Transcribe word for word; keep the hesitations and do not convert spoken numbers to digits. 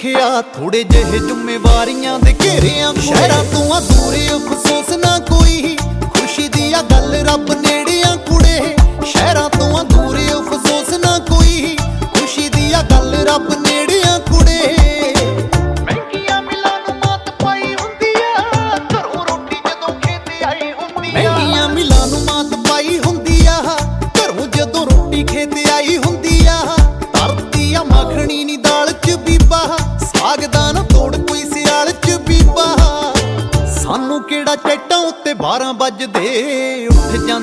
ਵੇਖਿਆ ਥੋੜੇ ਜਿਹੇ ਜ਼ਿੰਮੇਵਾਰੀਆਂ ਦੇ ਘੇਰਿਆਂ ਸ਼ਹਿਰਾਂ ਤੋਂ ਆ ਦੂਰ ਅਫਸੋਸ ਨਾ ਕੋਈ ਖੁਸ਼ੀ ਦੀ ਆ ਗੱਲ ਰੱਬ ਨੇੜਿਆਂ ਕੁੜੇ ਸ਼ਹਿਰਾਂ ਤੋਂ ਆ ਦੂਰ ਅਫਸੋਸ ਨਾ ਕੋਈ ਖੁਸ਼ੀ ਦੀ ਆ ਗੱਲ ਰੱਬ ਨੇੜਿਆਂ ਕੁੜੇ ਮਹਿੰਗੀਆਂ ਮਿਲਾਂ ਨੂੰ ਮਾਤ ਪਾਈ ਹੁੰਦੀ ਆ ਘਰੋਂ ਰੋਟੀ ਜਦੋਂ ਖੇਤ ਆਈ ਹੁੰਦੀ ਆ ਮਹਿੰਗੀਆਂ ਮਿਲਾਂ ਨੂੰ ਮਾਤ ਪਾਈ ਹੁੰਦੀ ਆ ਘਰੋਂ ਜਦੋਂ ਰੋਟੀ ਖੇਤ ਆਈ ਹੁੰਦੀ ਆ ਧਰਤੀ ਆ ਮੱਖਣੀ ਨੀ ਦਾਲ ਚ ਬੀਬਾ ਸਾਗ ਦਾ ਨਾ ਤੋੜ ਕੋਈ ਸਿਆਲ ਚ ਬੀਬਾ ਸਾਨੂੰ ਕਿਹੜਾ ਚੈਟਾਂ ਉੱਤੇ ਬਾਰਾਂ ਵੱਜਦੇ ਉੱਠ ਜਾਂ